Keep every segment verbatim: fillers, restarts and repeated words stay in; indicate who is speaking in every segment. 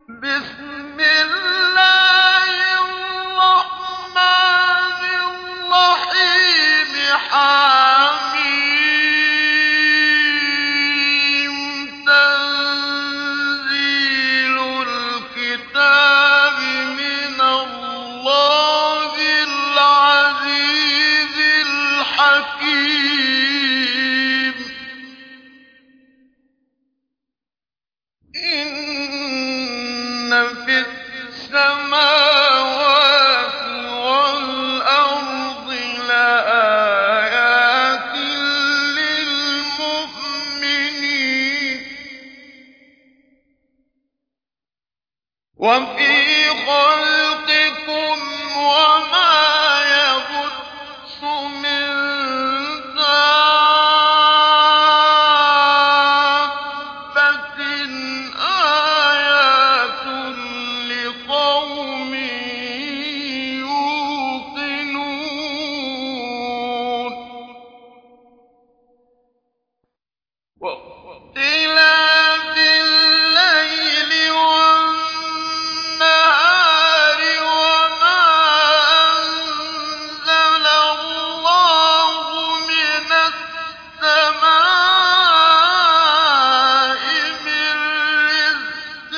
Speaker 1: بسم الله الرحمن الرحيم حميم تنزيل الكتاب من الله العزيز الحكيم إن في السماوات والأرض لآيات للمؤمنين وفي خلقكم وما يبث من دابة آيات لقوم يوقنون واختلاف الليل والنهار وما أنزل الله من السماء من رزق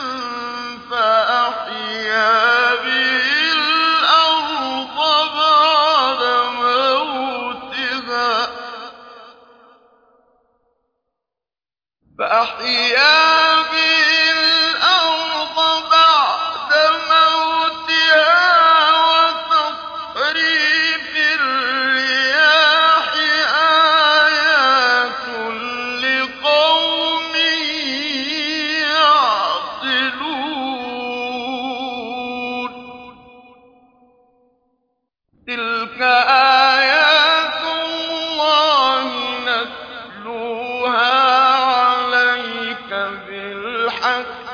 Speaker 1: فأحيا به الأرض بعد موتها فأحيا به الأرض بعد موتها وتصريف الرياح آيات لقوم يعقلون تلك آيات الله نتلوها عليك بالحق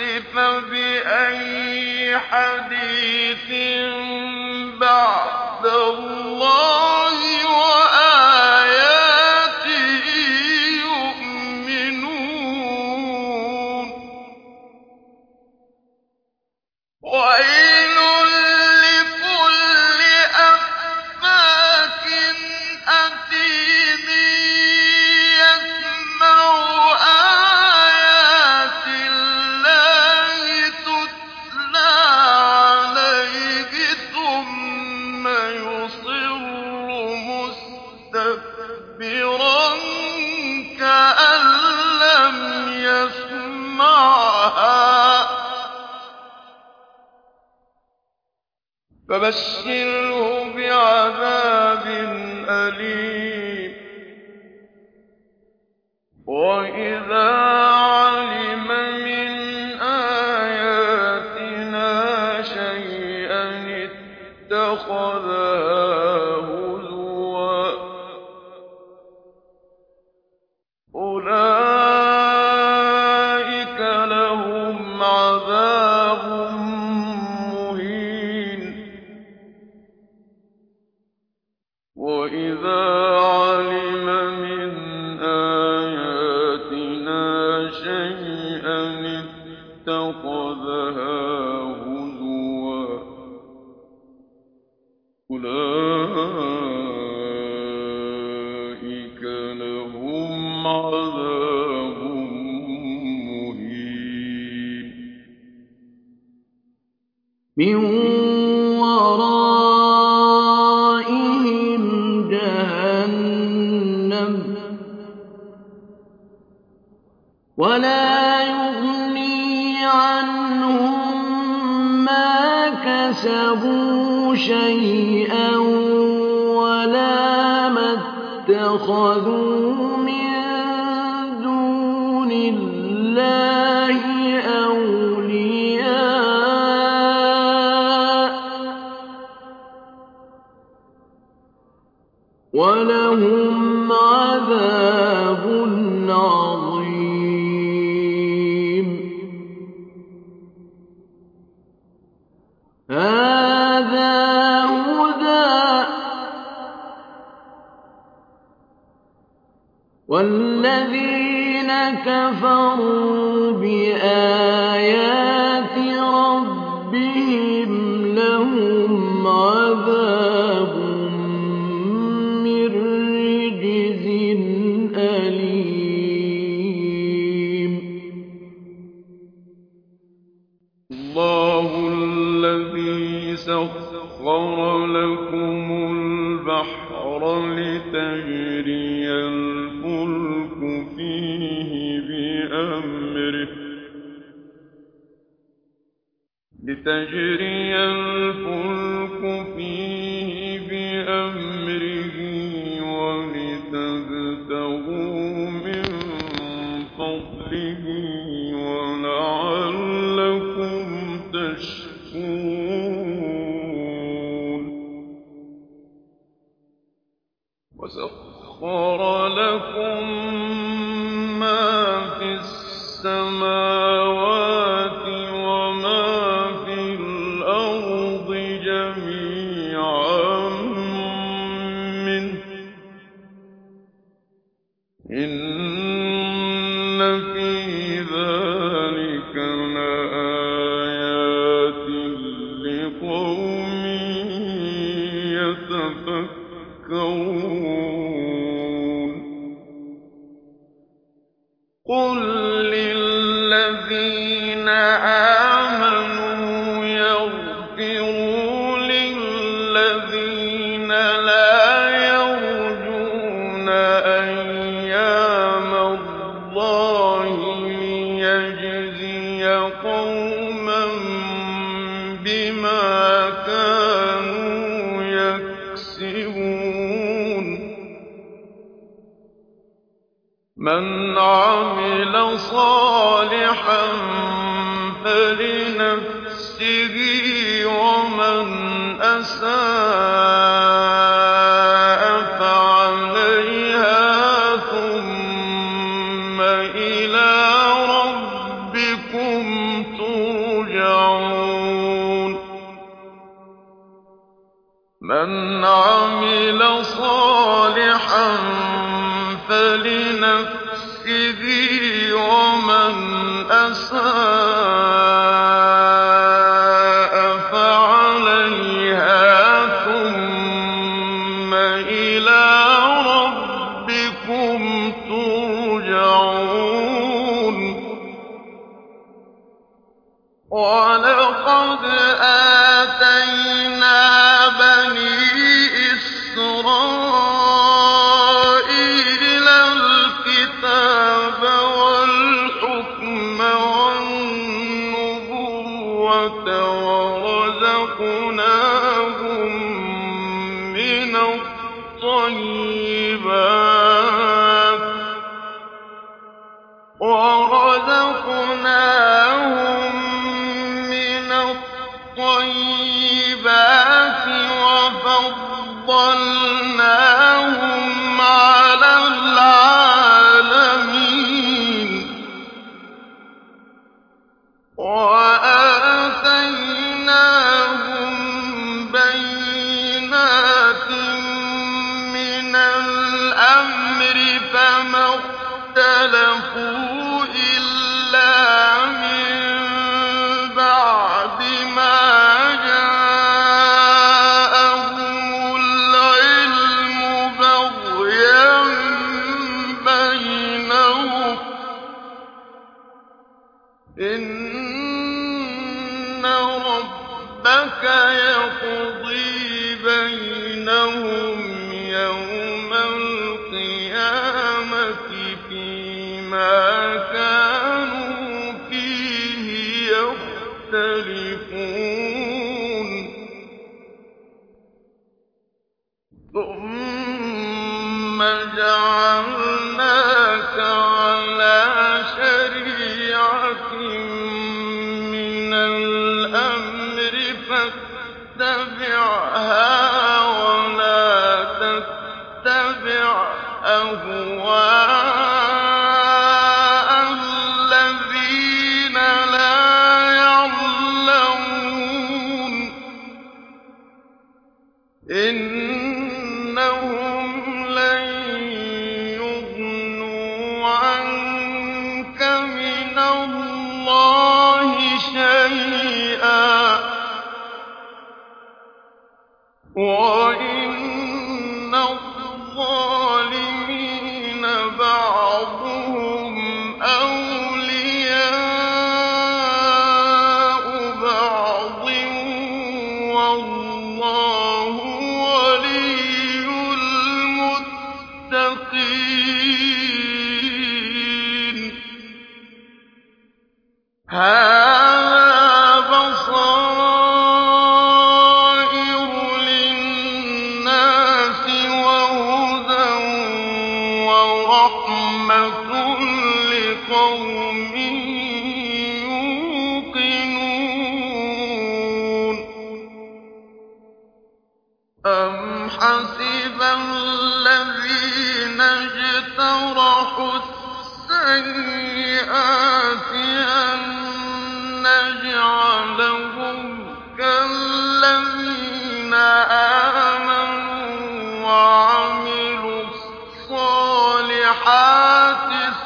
Speaker 1: فبأي حديث بعد الله وآياته يؤمنون ويل لكل أفاك أثيم يسمع آيات الله تتلى عليه ثم يصر مستكبرا كأن لم يسمعها فبشره بعذاب أليم وإذا علم من آياتنا شيئا اتخذها هزوا أولئك لهم عذاب مهين وإذا علم من آياتنا شيئا اتخذها هزوا أولئك لهم عذاب مهين من ورائهم جهنم ولا يغني عنهم ما كسبوا شيئا ولا ما اتخذوا من دون الله أولياء ولهم عذاب عظيم هذا هدى والذين كفروا بآيات
Speaker 2: اللَّهُ الَّذِي سَخَّرَ لَكُمُ الْبَحْرَ لِتَجْرِيَ الْفُلْكُ فِيهِ بِأَمْرِهِ لِتَجْرِيَ الْفُلْكُ فِيهِ بِأَمْرِهِ وَلِتَبْتَغُوا مِن فَضْلِهِ وَلَعَلَّكُمْ تَشْكُرُونَ وَسَخَّرَ لَكُم مَّا فِي السَّمَاوَاتِ وَمَا فِي الْأَرْضِ جَمِيعًا مِّنْهُ ۚ إِنَّ فِي ذَٰلِكَ لَآيَاتٍ لِّقَوْمٍ يَتَفَكَّرُونَ قُل لِّلَّذِينَ آمَنُوا يَغْفِرُوا لِلَّذِينَ لَا يَرْجُونَ أَيَّامَ اللَّهِ لِيَجْزِيَ قَوْمًا بِمَا كَانُوا يَكْسِبُونَ مَنْ عَمِلَ صَالِحًا فَلِنَفْسِهِ وَمَنْ أَسَاءَ فَعَلَيْهَا ثُمَّ إِلَىٰ رَبِّكُمْ تُرْجَعُونَ مَنْ عَمِلَ صَالِحًا فَلِنَفْسِهِ وَمَنْ أَسَاءَ فَعَلَيْهَا ثُمَّ إِلَىٰ رَبِّكُمْ تُرْجَعُونَ وَلَقَدْ آتَيْنَا بَنِي إِسْرَائِيلَ الْكِتَابَ وَالْحُكْمَ وَالنُّبُوَّةَ وَرَزَقْنَاهُم مِّنَ الطَّيِّبَاتِ وَرَزَقْنَاهُم مِّنَ الطَّيِّبَاتِ وَفَضَّلْنَاهُمْ عَلَى الْعَالَمِينَ وَآتَيْنَاهُم بَيِّنَاتٍ مِّنَ الْأَمْرِ فَمَا اخْتَلَفُوا إِلَّا مِن بَعْدِ مَا جَاءَهُمُ الْعِلْمُ بَغْيًا بَيْنَهُمْ ۚ إِنَّ رَبَّكَ يَقْضِي بَيْنَهُمْ يَوْمَ الْقِيَامَةِ فِيمَا كَانُوا فِيهِ يَخْتَلِفُونَ ثُمَّ جَعَلْنَاكَ عَلَىٰ شَرِيعَةٍ مِّنَ الْأَمْرِ فَاتَّبِعْهَا وَلَا تَتَّبِعْ أَهْوَاءَ الَّذِينَ لَا يَعْلَمُونَ إِنَّهُمْ لَن يُغْنُوا عَنكَ مِنَ اللَّهِ شَيْئًا وَإِنَّ الظَّالِمِينَ بَعْضُهُمْ أَوْلِيَاءُ حَسِبَ الَّذِينَ اجْتَرَحُوا السَّيِّئَاتِ أَن نَّجْعَلَهُمْ كَالَّذِينَ آمَنُوا وَعَمِلُوا الصَّالِحَاتِ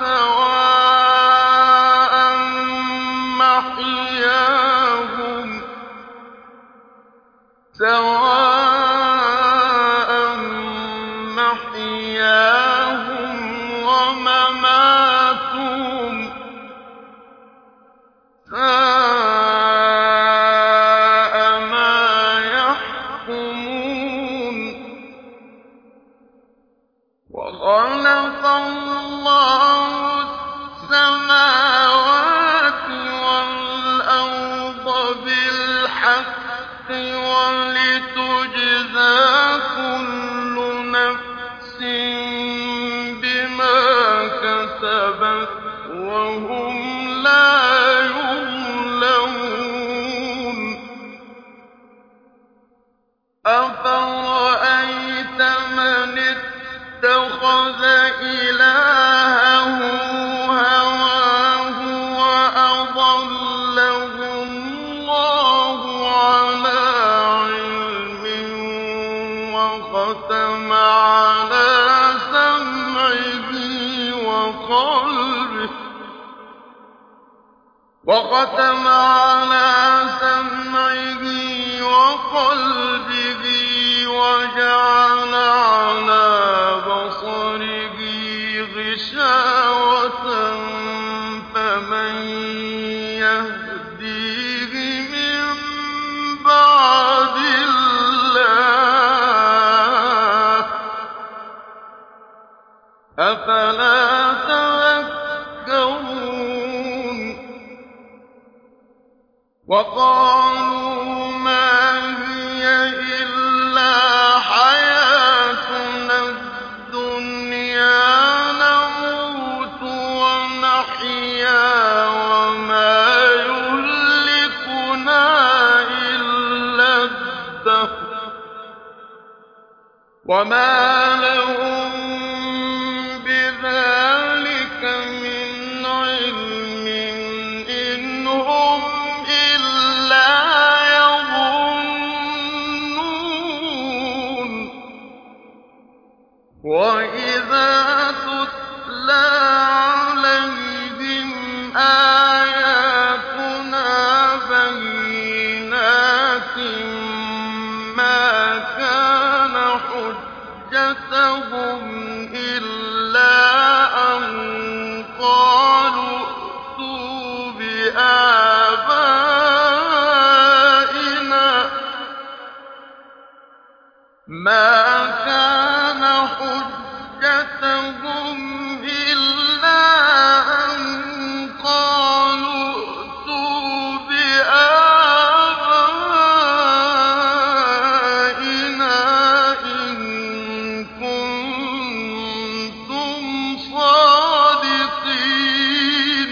Speaker 2: سَوَاءً مَّحْيَاهُمْ وَمَمَاتُهُمْ ۚ سَاءَ مَا يَحْكُمُونَ وَخَلَقَ اللَّهُ السَّمَاوَاتِ وَالْأَرْضَ بِالْحَقِّ وَلِتُجْزَىٰ كُلُّ نَفْسٍ بِمَا كَسَبَتْ وَهُمْ لَا يُظْلَمُونَ أَفَرَأَيْتَ مَنِ اتَّخَذَ إِلَٰهَهُ هَوَاهُ وَأَضَلَّهُ اللَّهُ عَلَىٰ عِلْمٍ وَخَتَمَ عَلَىٰ سَمْعِهِ وَقَلْبِهِ وَجَعَلَ عَلَىٰ بَصَرِهِ غِشَاوَةً فَمَن يَهْدِيهِ مِن بَعْدِ اللَّهِ ۚ أَفَلَا تَذَكَّرُونَ وَقَالُوا مَا هِيَ إِلَّا حَيَاتُنَا الدُّنْيَا نَمُوتُ وَنَحْيَا وَمَا يُهْلِكُنَا إِلَّا الدَّهْرُ وَمَا لَهُم بِذَٰلِكَ مِنْ عِلْمٍ إِنْ هُمْ إِلَّا يَظُنُّونَ وَإِذَا تُتْلَىٰ عَلَيْهِمْ آيَاتُنَا بَيِّنَاتٍ مَّا كَانَ حُجَّتَهُمْ إِلَّا أَن قَالُوا ائْتُوا بِآبَائِنَا مَا كَانَ حُجَّتَهُمْ إِلَّا أَن قَالُوا ائْتُوا بِآبَائِنَا إِن كُنتُمْ صَادِقِينَ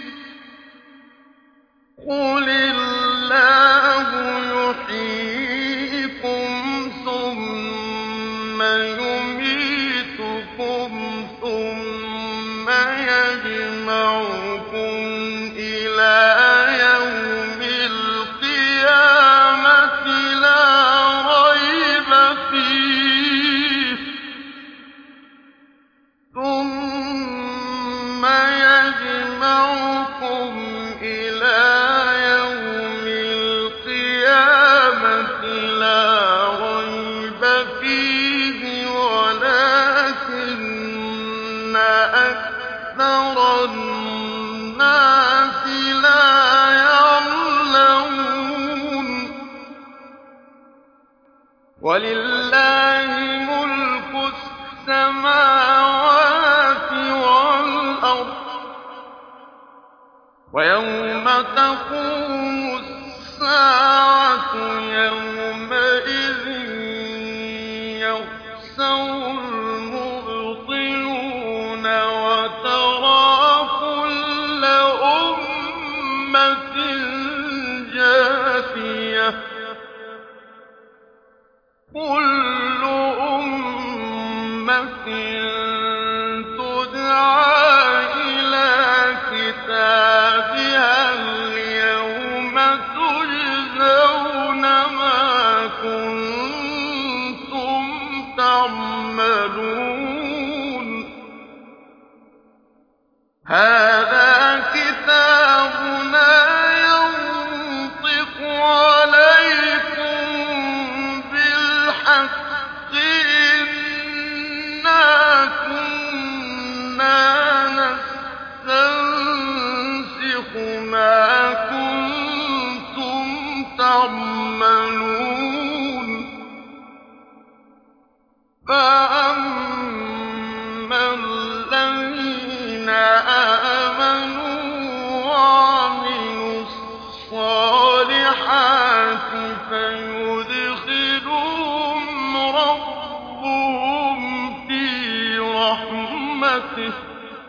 Speaker 2: قُلِ اللَّهُ يُحْيِيكُمْ ثُمَّ يُمِيتُكُمْ ثُمَّ يَجْمَعُكُمْ إِلَىٰ يَوْمِ الْقِيَامَةِ لَا رَيْبَ فِيهِ ثُمَّ يَجْمَعُكُمْ إِلَىٰ يَوْمِ الْقِيَامَةِ لَا رَيْبَ فِيهِ وَلَٰكِنَّ أَكْثَرَ النَّاسِ لَا يَعْلَمُونَ وَلِلَّهِ مُلْكُ السَّمَاوَاتِ وَالْأَرْضِ ۚ وَيَوْمَ تَقُومُ السَّاعَةُ يَوْمَئِذٍ يَخْسَرُ الْمُبْطِلُونَ وَتَرَىٰ كُلَّ أُمَّةٍ جَاثِيَةً كُلُّ الصَّالِحَاتِ فَيُدْخِلُهُمْ رَبُّهُمْ فِي رَحْمَتِهِ ۚ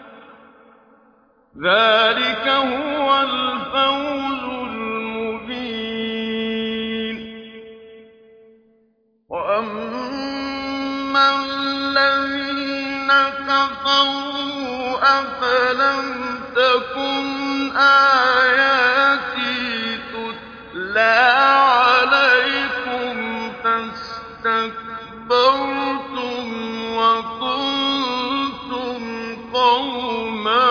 Speaker 2: ذَٰلِكَ هُوَ الْفَوْزُ الْمُبِينُ. وَأَمَّا الَّذِينَ كَفَرُوا أَفَلَمْ تَكُنْ آيَاتِي تُتْلَىٰ عَلَيْكُمْ فَاسْتَكْبَرْتُمْ وَكُنتُمْ قَوْمًا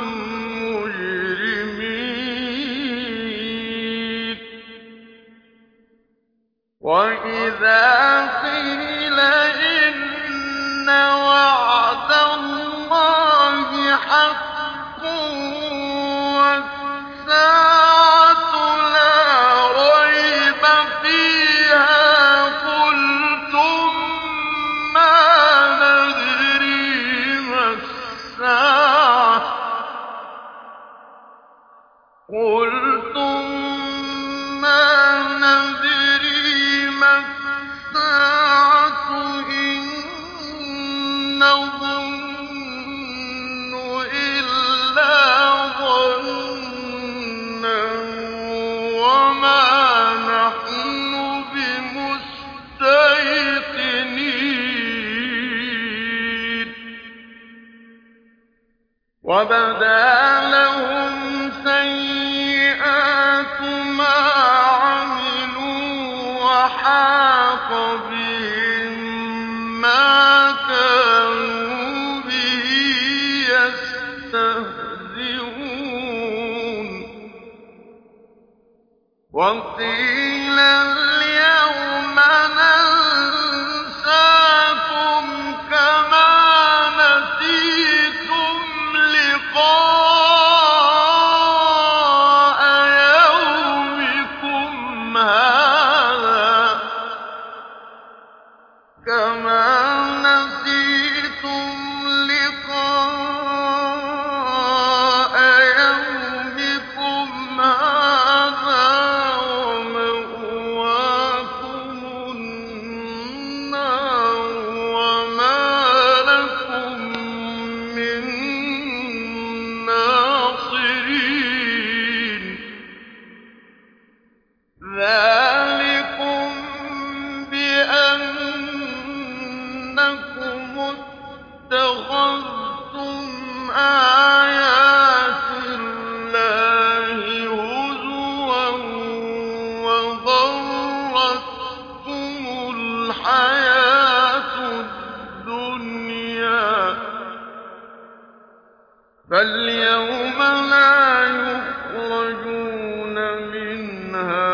Speaker 2: مُّجْرِمِينَ. وَإِذَا قِيلَ إِنَّ وَعْدَ اللَّهِ حَقٌّ وَالسَّاعَةُ لَا رَيْبَ فِيهَا قُلْتُم مَّا نَدْرِي مَا السَّاعَةُ إِن نَّظُنُّ إِلَّا ظَنًّا وَمَا نَحْنُ بِمُسْتَيْقِنِينَ. وَبَدَا لَهُمْ سَيِّئَاتُ مَا عَمِلُوا وَحَاقَ بِهِم مَّا كَانُوا بِهِ يَسْتَهْزِئُونَ. وَقِيلَ الْيَوْمَ نَنسَاكُمْ كَمَا نَسِيتُمْ لِقَاءَ يَوْمِكُمْ هَٰذَا كَمَا نَسِيتُمْ لِقَاءَ يَوْمِكُمْ هَٰذَا وَمَأْوَاكُمُ النَّارُ وَمَا لَكُم مِّن نَّاصِرِينَ. ذَٰلِكُم بِأَنَّكُمُ اتَّخَذْتُمْ آيَاتِ اللَّهِ هُزُوًا وَغَرَّتْكُمُ الْحَيَاةُ الدُّنْيَا، فَالْيَوْمَ لَا يُخْرَجُونَ مِنْهَا